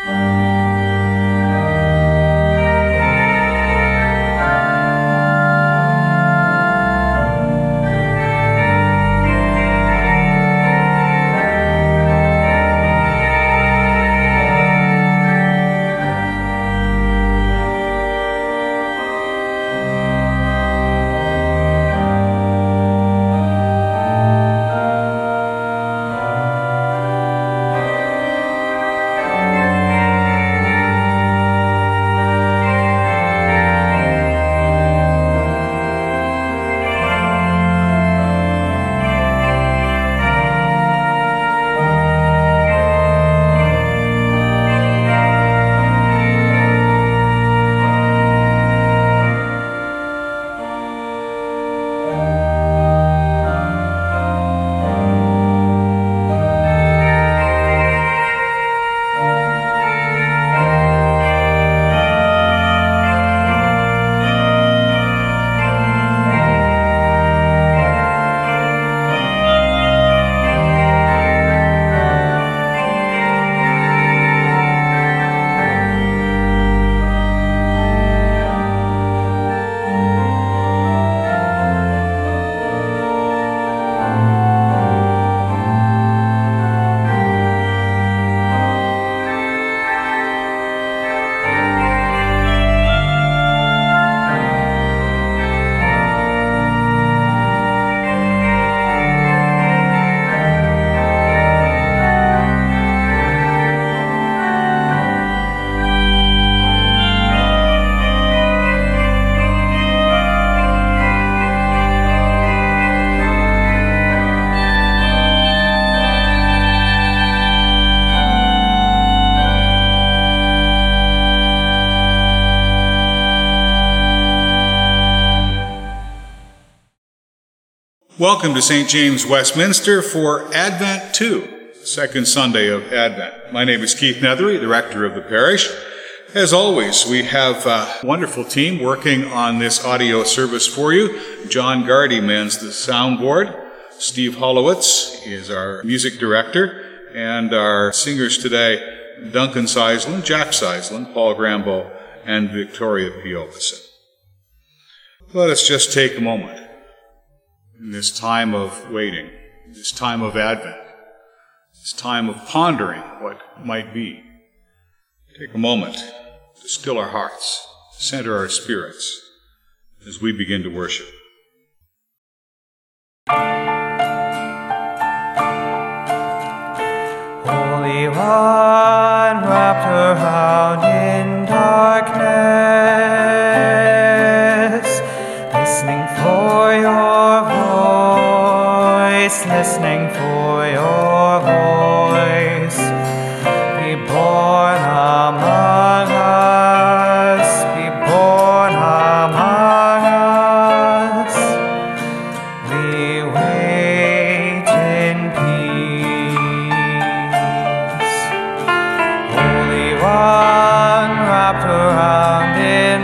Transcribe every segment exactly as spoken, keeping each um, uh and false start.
Welcome to Saint James Westminster for Advent two, second Sunday of Advent. My name is Keith Nethery, the rector of the parish. As always, we have a wonderful team working on this audio service for you. John Gardy mans the soundboard. Steve Hollowitz is our music director. And our singers today, Duncan Seisland, Jack Seisland, Paul Grambo, and Victoria Piovison. Let us just take a moment in this time of waiting, this time of Advent, this time of pondering what might be. Take a moment to still our hearts, center our spirits as we begin to worship. Holy One, wrapped around in darkness, listening for your voice, listening for your voice, be born among us, be born among us, we wait in peace. Holy One, wrapped around in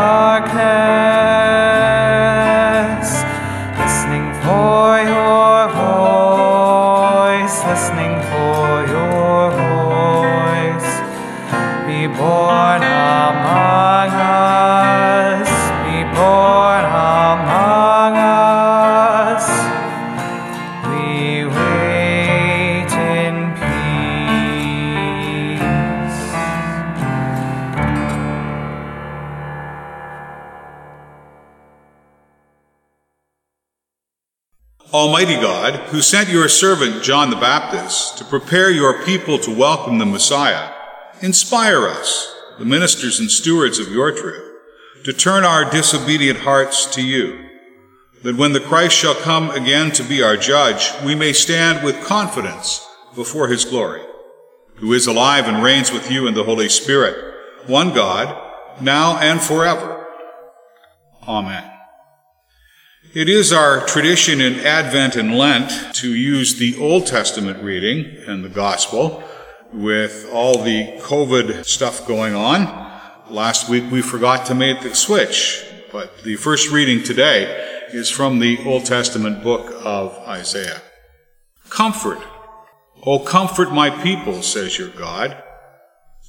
darkness, listening for your voice, listening for your voice, be born among us, be born among us, we wait in peace. Almighty God, who sent your servant John the Baptist to prepare your people to welcome the Messiah, inspire us, the ministers and stewards of your truth, to turn our disobedient hearts to you, that when the Christ shall come again to be our judge, we may stand with confidence before his glory, who is alive and reigns with you in the Holy Spirit, one God, now and forever. Amen. It is our tradition in Advent and Lent to use the Old Testament reading and the Gospel with all the COVID stuff going on. Last week we forgot to make the switch, but the first reading today is from the Old Testament book of Isaiah. Comfort, O comfort my people, says your God.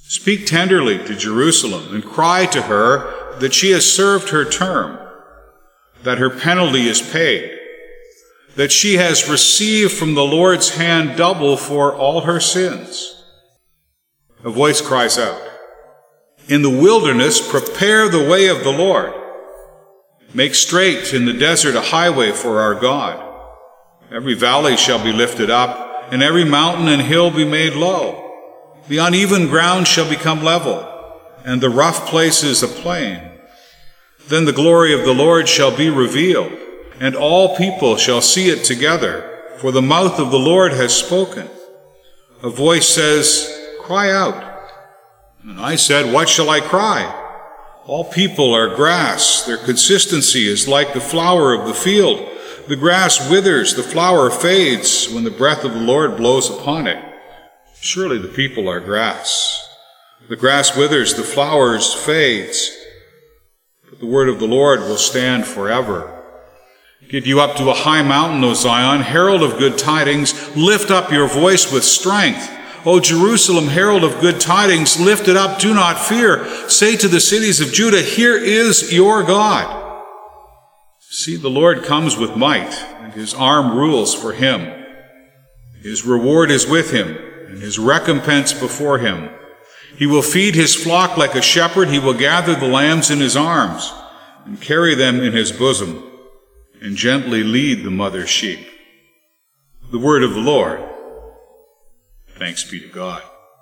Speak tenderly to Jerusalem and cry to her that she has served her term, that her penalty is paid, that she has received from the Lord's hand double for all her sins. A voice cries out, "In the wilderness, prepare the way of the Lord. Make straight in the desert a highway for our God. Every valley shall be lifted up, and every mountain and hill be made low. The uneven ground shall become level, and the rough places a plain. Then the glory of the Lord shall be revealed, and all people shall see it together, for the mouth of the Lord has spoken." A voice says, "Cry out." And I said, "What shall I cry?" All people are grass. Their consistency is like the flower of the field. The grass withers, the flower fades when the breath of the Lord blows upon it. Surely the people are grass. The grass withers, the flowers fades, but the word of the Lord will stand forever. Get you up to a high mountain, O Zion, herald of good tidings. Lift up your voice with strength. O Jerusalem, herald of good tidings, lift it up, do not fear. Say to the cities of Judah, "Here is your God." See, the Lord comes with might, and his arm rules for him. His reward is with him, and his recompense before him. He will feed his flock like a shepherd. He will gather the lambs in his arms and carry them in his bosom and gently lead the mother sheep. The word of the Lord. Thanks be to God.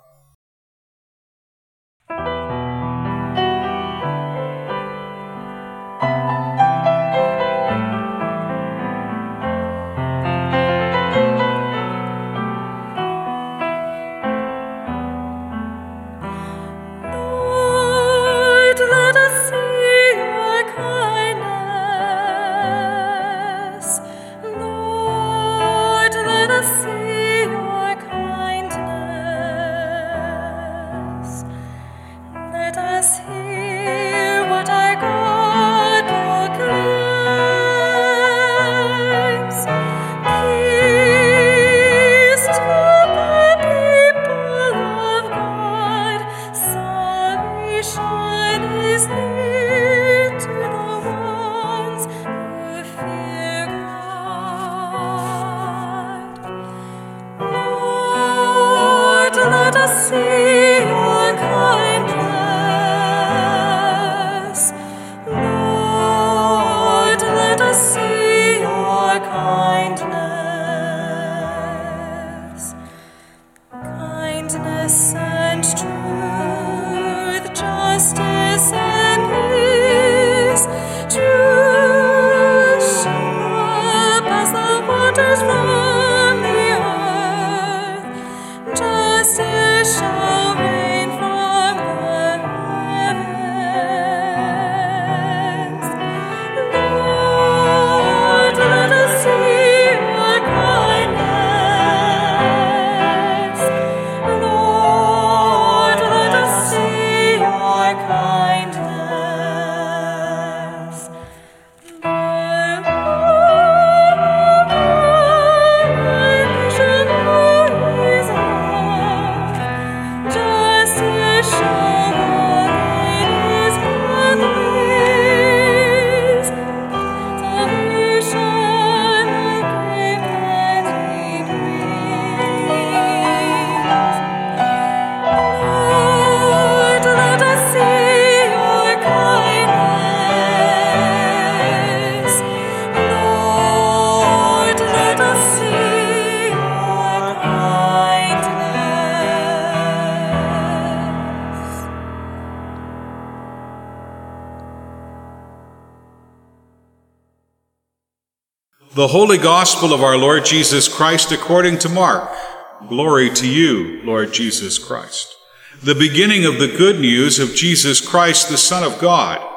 The Holy Gospel of our Lord Jesus Christ according to Mark. Glory to you, Lord Jesus Christ. The beginning of the good news of Jesus Christ, the Son of God.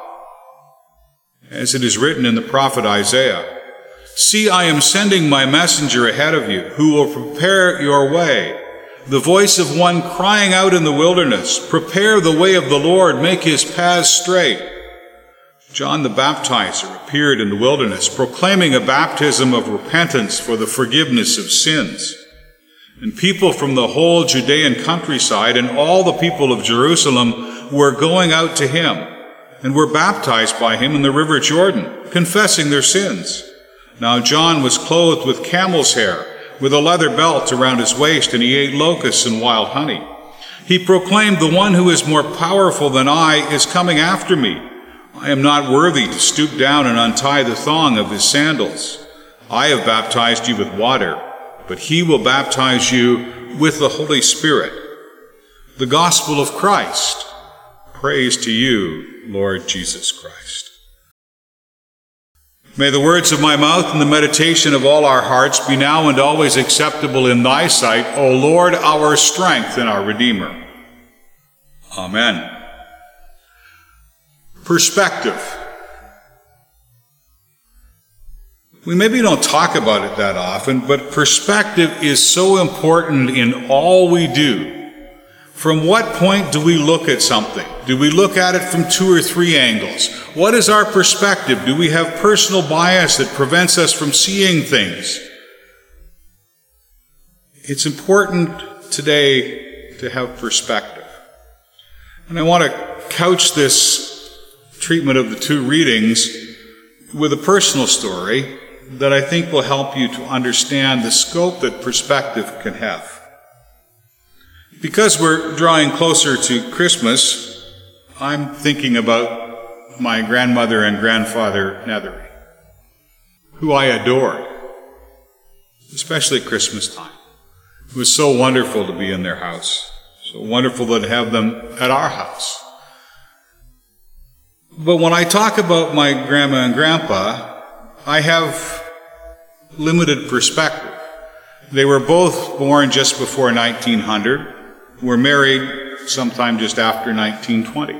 As it is written in the prophet Isaiah, "See, I am sending my messenger ahead of you, who will prepare your way. The voice of one crying out in the wilderness, prepare the way of the Lord, make his paths straight." John the Baptizer appeared in the wilderness, proclaiming a baptism of repentance for the forgiveness of sins. And people from the whole Judean countryside and all the people of Jerusalem were going out to him and were baptized by him in the river Jordan, confessing their sins. Now John was clothed with camel's hair, with a leather belt around his waist, and he ate locusts and wild honey. He proclaimed, "The one who is more powerful than I is coming after me. I am not worthy to stoop down and untie the thong of his sandals. I have baptized you with water, but he will baptize you with the Holy Spirit." The gospel of Christ. Praise to you, Lord Jesus Christ. May the words of my mouth and the meditation of all our hearts be now and always acceptable in thy sight, O Lord, our strength and our Redeemer. Amen. Perspective. We maybe don't talk about it that often, but perspective is so important in all we do. From what point do we look at something? Do we look at it from two or three angles? What is our perspective? Do we have personal bias that prevents us from seeing things? It's important today to have perspective. And I want to couch this treatment of the two readings with a personal story that I think will help you to understand the scope that perspective can have. Because we're drawing closer to Christmas, I'm thinking about my grandmother and grandfather Nethery, who I adored, especially at Christmas time. It was so wonderful to be in their house, so wonderful to have them at our house. But when I talk about my grandma and grandpa, I have limited perspective. They were both born just before nineteen hundred, were married sometime just after nineteen twenty.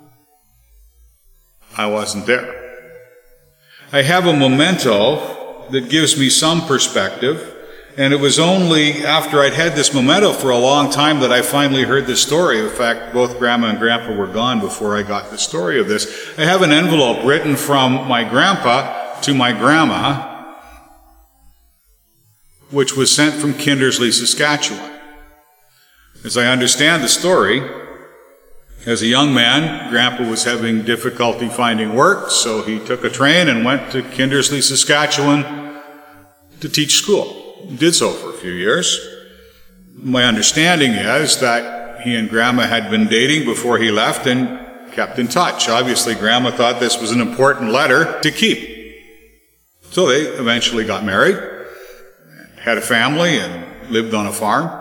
I wasn't there. I have a memento that gives me some perspective, and it was only after I'd had this memento for a long time that I finally heard this story. In fact, both Grandma and Grandpa were gone before I got the story of this. I have an envelope written from my grandpa to my grandma, which was sent from Kindersley, Saskatchewan. As I understand the story, as a young man, Grandpa was having difficulty finding work, so he took a train and went to Kindersley, Saskatchewan to teach school. He did so for a few years. My understanding is that he and Grandma had been dating before he left and kept in touch. Obviously, Grandma thought this was an important letter to keep. So they eventually got married, had a family, and lived on a farm.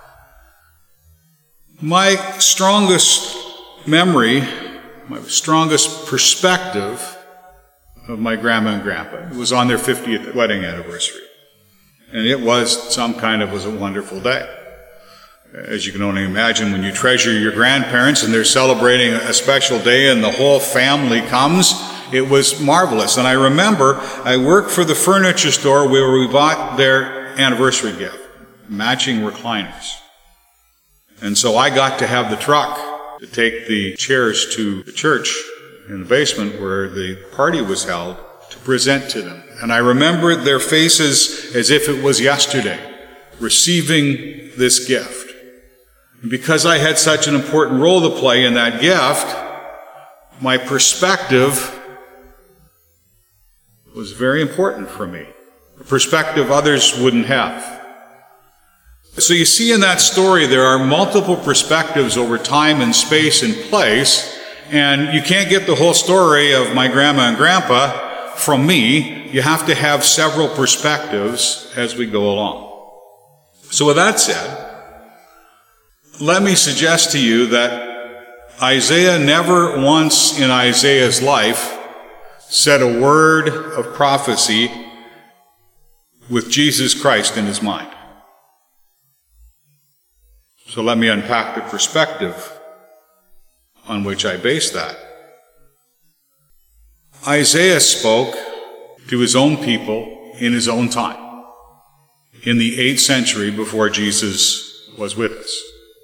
My strongest memory, my strongest perspective of my grandma and grandpa was on their fiftieth wedding anniversary. And it was some kind of was a wonderful day. As you can only imagine, when you treasure your grandparents and they're celebrating a special day and the whole family comes, it was marvelous. And I remember I worked for the furniture store where we bought their anniversary gift, matching recliners. And so I got to have the truck to take the chairs to the church in the basement where the party was held to present to them. And I remember their faces as if it was yesterday, receiving this gift. And because I had such an important role to play in that gift, my perspective was very important for me, a perspective others wouldn't have. So you see in that story there are multiple perspectives over time and space and place, and you can't get the whole story of my grandma and grandpa from me. You have to have several perspectives as we go along. So with that said, let me suggest to you that Isaiah never once in Isaiah's life said a word of prophecy with Jesus Christ in his mind. So let me unpack the perspective on which I base that. Isaiah spoke to his own people in his own time, in the eighth century before Jesus was with us.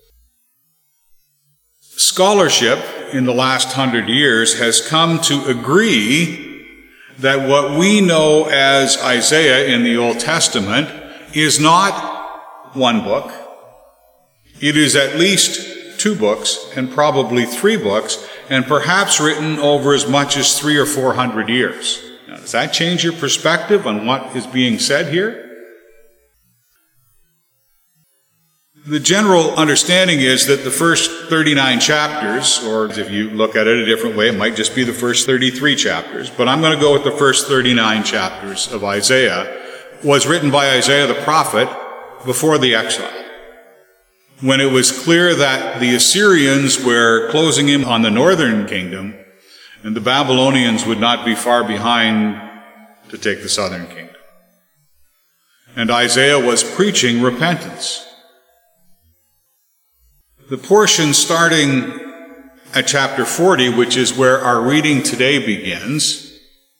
Scholarship in the last hundred years has come to agree that what we know as Isaiah in the Old Testament is not one book. It is at least two books, and probably three books, and perhaps written over as much as three or four hundred years. Now, does that change your perspective on what is being said here? The general understanding is that the first thirty-nine chapters, or if you look at it a different way, it might just be the first thirty-three chapters, but I'm going to go with the first thirty-nine chapters of Isaiah, was written by Isaiah the prophet before the exile, when it was clear that the Assyrians were closing in on the northern kingdom, and the Babylonians would not be far behind to take the southern kingdom. And Isaiah was preaching repentance. The portion starting at chapter forty, which is where our reading today begins,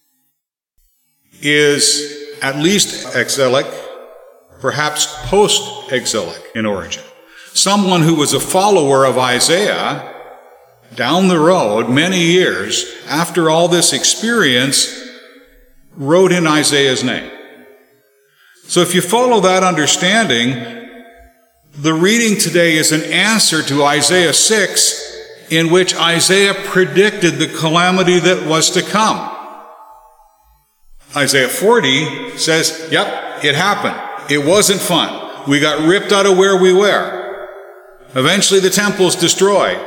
is at least exilic, perhaps post-exilic in origin. Someone who was a follower of Isaiah down the road many years after all this experience wrote in Isaiah's name. So if you follow that understanding, the reading today is an answer to Isaiah six, in which Isaiah predicted the calamity that was to come. Isaiah forty says, yep, it happened. It wasn't fun. We got ripped out of where we were. Eventually the temple's destroyed.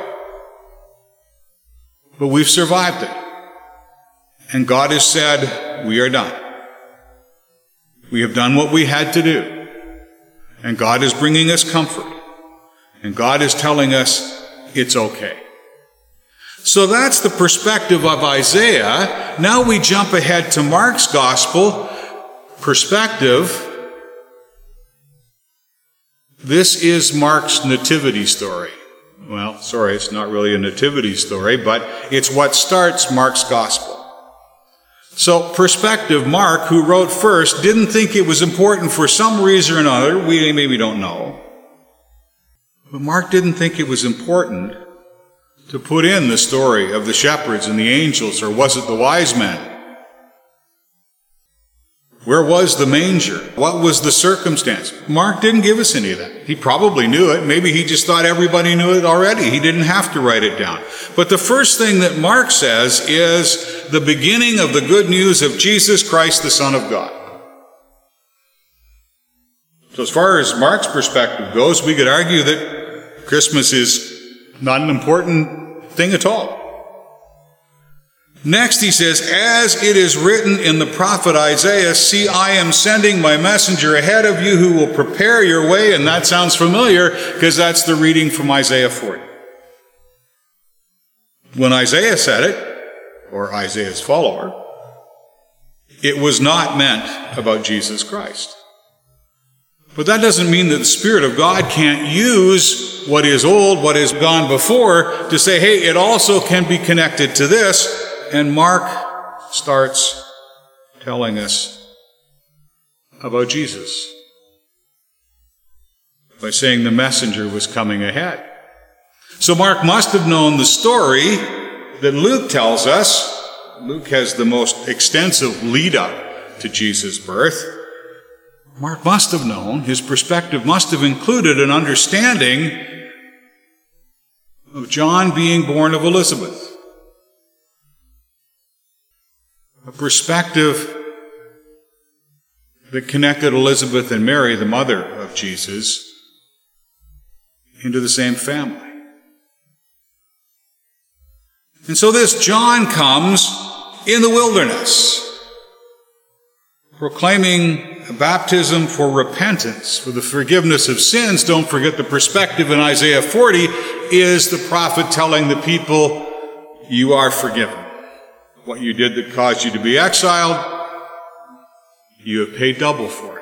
But we've survived it. And God has said, we are done. We have done what we had to do. And God is bringing us comfort. And God is telling us it's okay. So that's the perspective of Isaiah. Now we jump ahead to Mark's gospel perspective. This is Mark's nativity story. Well, sorry, it's not really a nativity story, but it's what starts Mark's gospel. So, perspective, Mark, who wrote first, didn't think it was important for some reason or another. We maybe don't know. But Mark didn't think it was important to put in the story of the shepherds and the angels, or was it the wise men? Where was the manger? What was the circumstance? Mark didn't give us any of that. He probably knew it. Maybe he just thought everybody knew it already. He didn't have to write it down. But the first thing that Mark says is the beginning of the good news of Jesus Christ, the Son of God. So as far as Mark's perspective goes, we could argue that Christmas is not an important thing at all. Next, he says, as it is written in the prophet Isaiah, see, I am sending my messenger ahead of you who will prepare your way. And that sounds familiar because that's the reading from Isaiah forty. When Isaiah said it, or Isaiah's follower, it was not meant about Jesus Christ. But that doesn't mean that the Spirit of God can't use what is old, what has gone before, to say, hey, it also can be connected to this. And Mark starts telling us about Jesus by saying the messenger was coming ahead. So Mark must have known the story that Luke tells us. Luke has the most extensive lead-up to Jesus' birth. Mark must have known, his perspective must have included an understanding of John being born of Elizabeth. A perspective that connected Elizabeth and Mary, the mother of Jesus, into the same family. And so this John comes in the wilderness, proclaiming a baptism for repentance, for the forgiveness of sins. Don't forget the perspective in Isaiah forty is the prophet telling the people, you are forgiven. What you did that caused you to be exiled, you have paid double for it.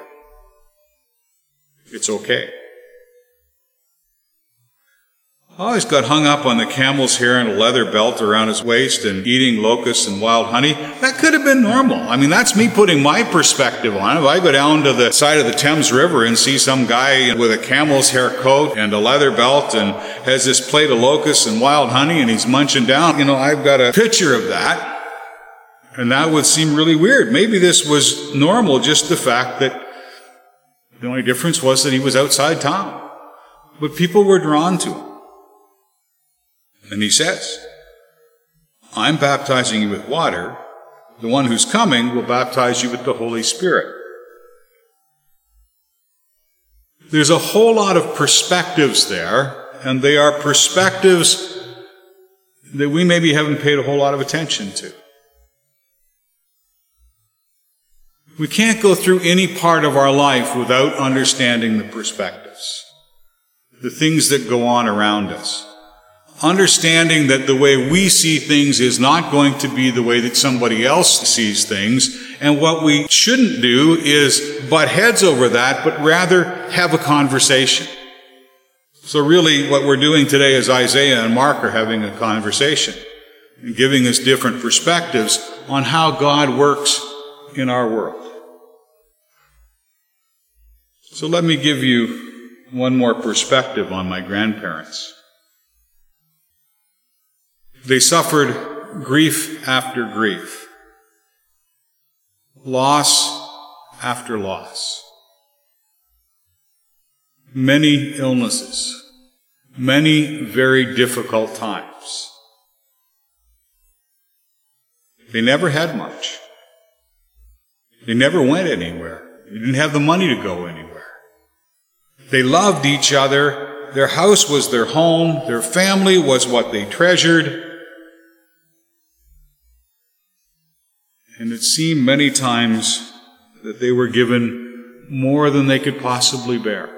It's okay. I always got hung up on the camel's hair and a leather belt around his waist and eating locusts and wild honey. That could have been normal. I mean, that's me putting my perspective on it. If I go down to the side of the Thames River and see some guy with a camel's hair coat and a leather belt and has this plate of locusts and wild honey and he's munching down, you know, I've got a picture of that. And that would seem really weird. Maybe this was normal, just the fact that The only difference was that he was outside town. But people were drawn to him. And he says, I'm baptizing you with water. The one who's coming will baptize you with the Holy Spirit. There's a whole lot of perspectives there, and they are perspectives that we maybe haven't paid a whole lot of attention to. We can't go through any part of our life without understanding the perspectives, the things that go on around us. Understanding that the way we see things is not going to be the way that somebody else sees things, and what we shouldn't do is butt heads over that, but rather have a conversation. So really what we're doing today is Isaiah and Mark are having a conversation and giving us different perspectives on how God works in our world. So let me give you one more perspective on my grandparents. They suffered grief after grief, loss after loss, many illnesses, many very difficult times. They never had much. They never went anywhere. They didn't have the money to go anywhere. They loved each other. Their house was their home. Their family was what they treasured. And it seemed many times that they were given more than they could possibly bear.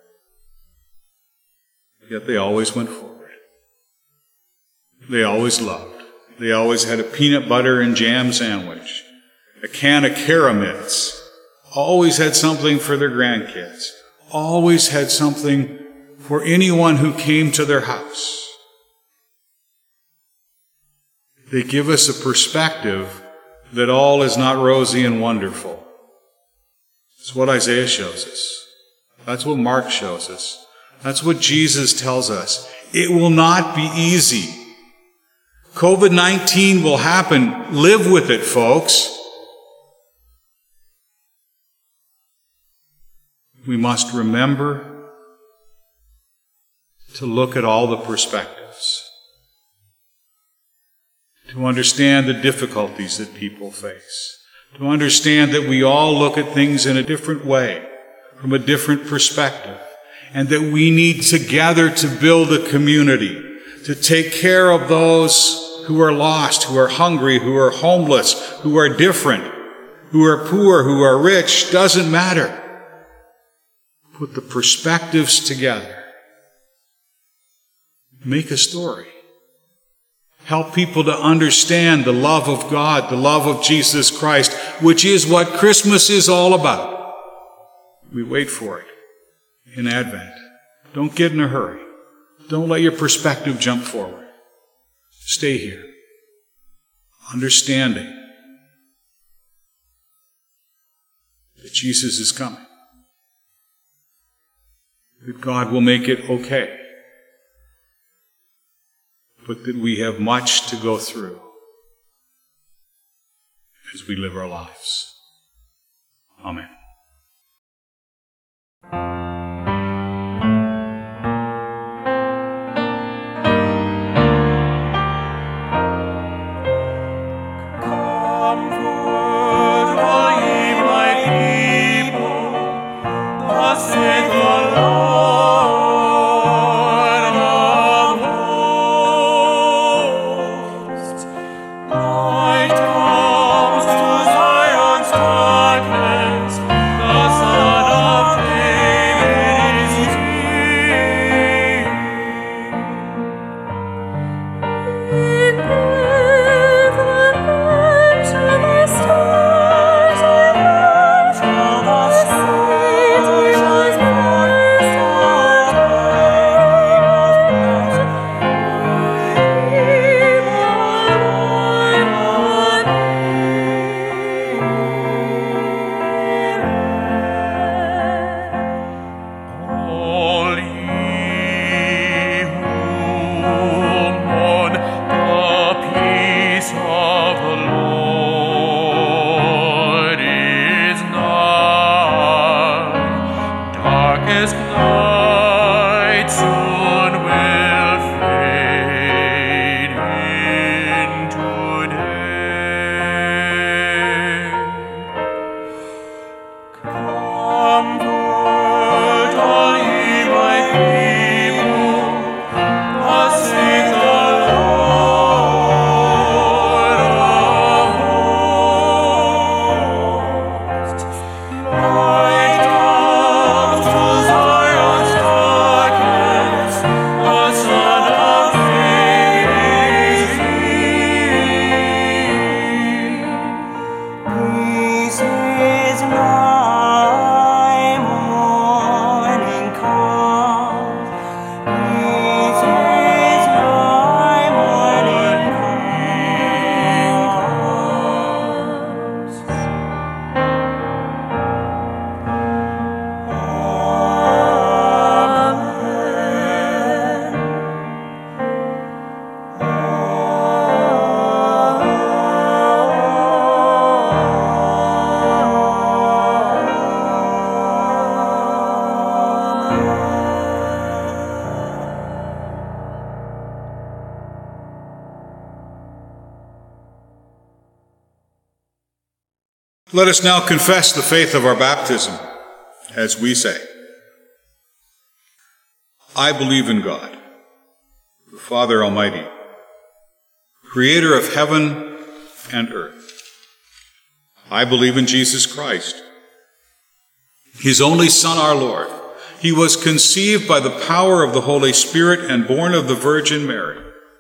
Yet they always went forward. They always loved. They always had a peanut butter and jam sandwich, a can of Caramels, always had something for their grandkids, always had something for anyone who came to their house. They give us a perspective that all is not rosy and wonderful. It's what Isaiah shows us. That's what Mark shows us. That's what Jesus tells us. It will not be easy. covid nineteen will happen. Live with it, folks. We must remember to look at all the perspectives, to understand the difficulties that people face, to understand that we all look at things in a different way, from a different perspective, and that we need together to build a community, to take care of those who are lost, who are hungry, who are homeless, who are different, who are poor, who are rich, doesn't matter. Put the perspectives together. Make a story. Help people to understand the love of God, the love of Jesus Christ, which is what Christmas is all about. We wait for it in Advent. Don't get in a hurry. Don't let your perspective jump forward. Stay here, understanding that Jesus is coming, that God will make it okay, but that we have much to go through as we live our lives. Amen. Light comes to Zion's darkness. Let us now confess the faith of our baptism as we say, I believe in God, the Father Almighty, creator of heaven and earth. I believe in Jesus Christ, his only Son, our Lord. He was conceived by the power of the Holy Spirit and born of the Virgin Mary.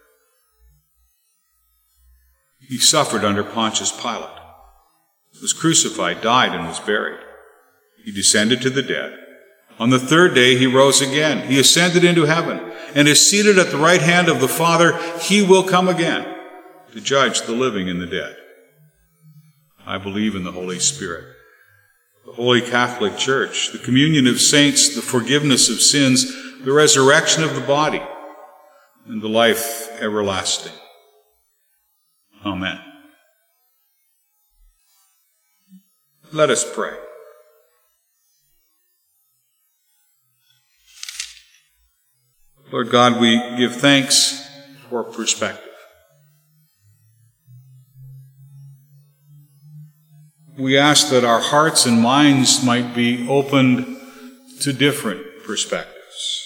He suffered under Pontius Pilate, was crucified, died, and was buried. He descended to the dead. On the third day he rose again. He ascended into heaven and is seated at the right hand of the Father. He will come again to judge the living and the dead. I believe in the Holy Spirit, the Holy Catholic Church, the communion of saints, the forgiveness of sins, the resurrection of the body, and the life everlasting. Amen. Let us pray. Lord God, we give thanks for perspective. We ask that our hearts and minds might be opened to different perspectives,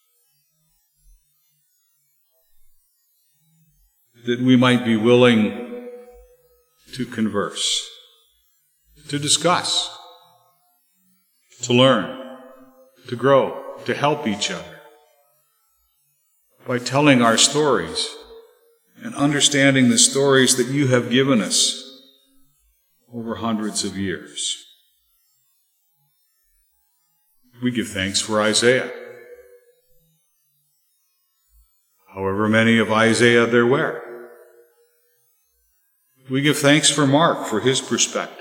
that we might be willing to converse, to discuss, to learn, to grow, to help each other by telling our stories and understanding the stories that you have given us over hundreds of years. We give thanks for Isaiah. However many of Isaiah there were. We give thanks for Mark, for his perspective.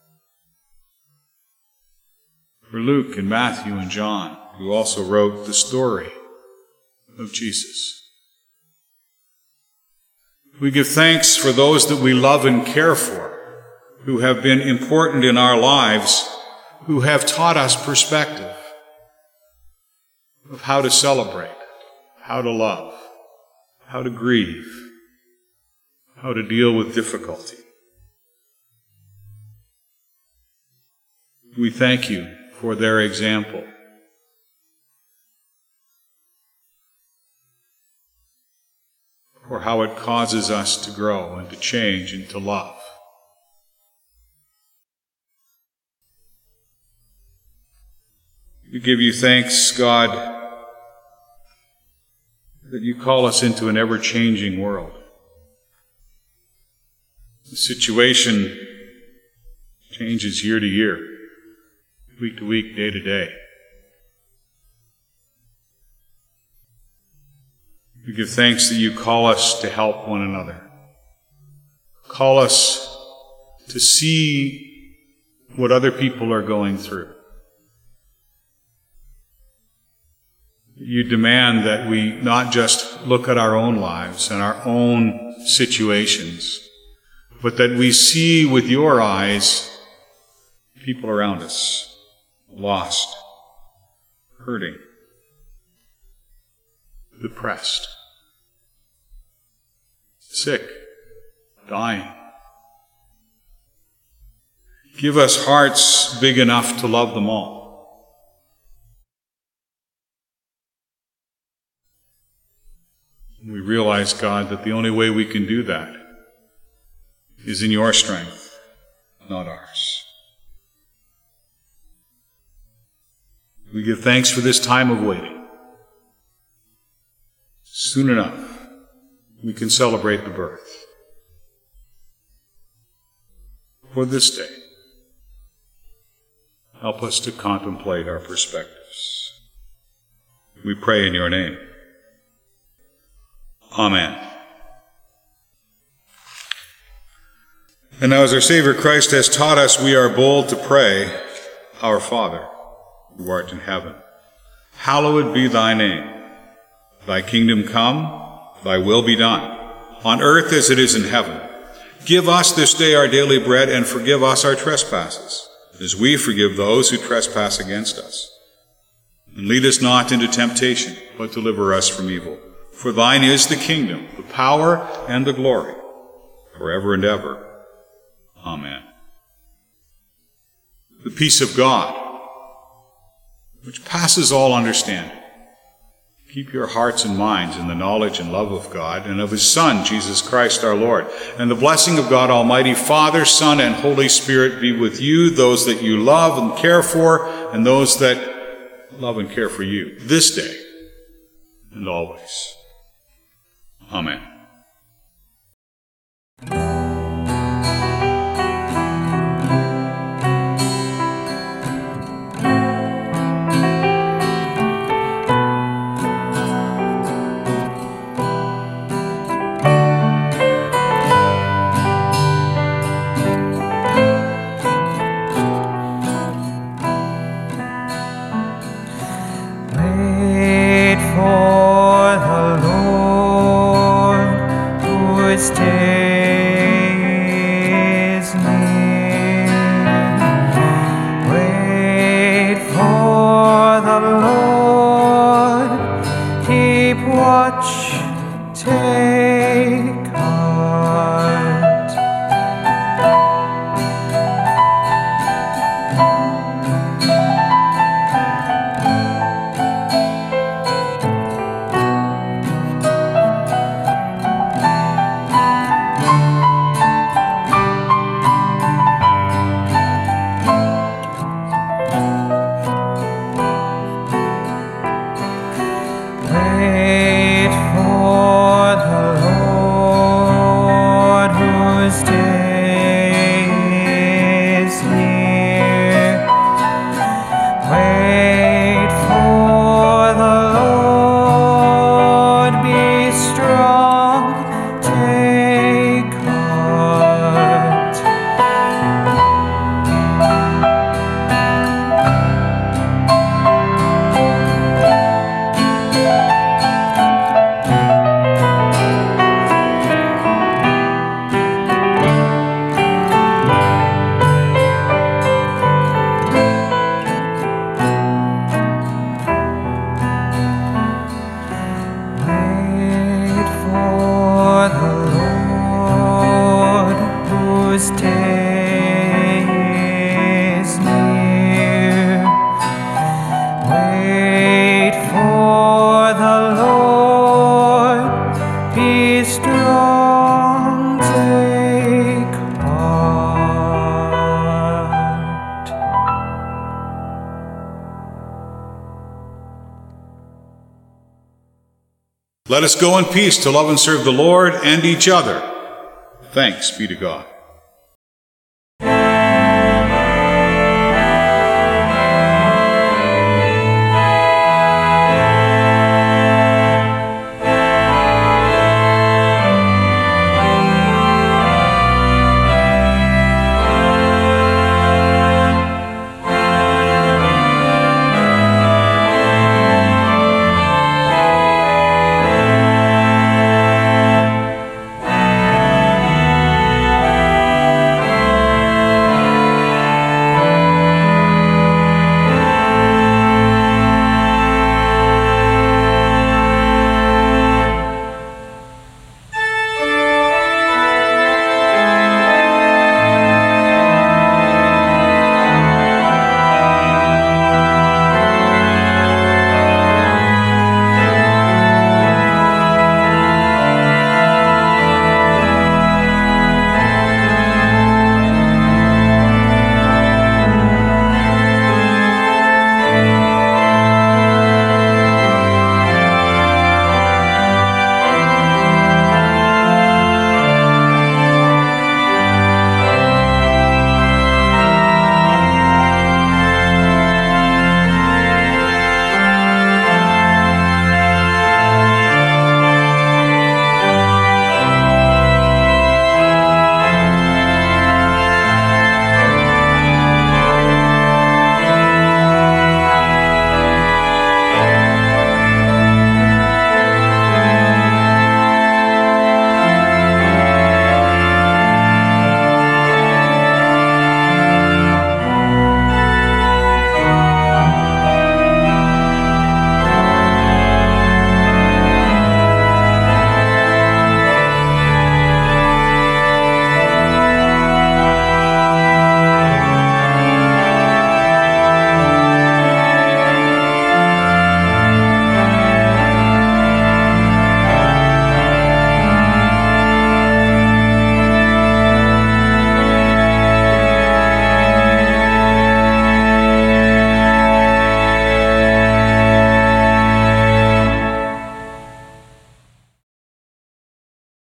For Luke and Matthew and John, who also wrote the story of Jesus. We give thanks for those that we love and care for, who have been important in our lives, who have taught us perspective of how to celebrate, how to love, how to grieve, how to deal with difficulty. We thank you for their example. For how it causes us to grow and to change and to love. We give you thanks, God, that you call us into an ever-changing world. The situation changes year to year, week to week, day to day. We give thanks that you call us to help one another. Call us to see what other people are going through. You demand that we not just look at our own lives and our own situations, but that we see with your eyes people around us, lost, hurting, depressed, sick, dying. Give us hearts big enough to love them all. We realize, God, that the only way we can do that is in your strength, not ours. We give thanks for this time of waiting. Soon enough, we can celebrate the birth. For this day, help us to contemplate our perspectives. We pray in your name. Amen. And now, as our Savior Christ has taught us, we are bold to pray, Our Father, who art in heaven, hallowed be thy name. Thy kingdom come, thy will be done, on earth as it is in heaven. Give us this day our daily bread, and forgive us our trespasses, as we forgive those who trespass against us. And lead us not into temptation, but deliver us from evil. For thine is the kingdom, the power, and the glory, forever and ever. Amen. the peace of God, which passes all understanding. Keep your hearts and minds in the knowledge and love of God and of his Son, Jesus Christ our Lord. And the blessing of God Almighty, Father, Son, and Holy Spirit be with you, those that you love and care for, and those that love and care for you, this day and always. Amen. Wait for the Lord, whose day is near. Wait for the Lord, keep watch, take heart. Wait for the Lord, whose day is near. Wait for the Lord, be strong, take heart. Wait for the Lord, whose day is near. Wait for the Lord, be strong, take heart. Let us go in peace to love and serve the Lord and each other. Thanks be to God.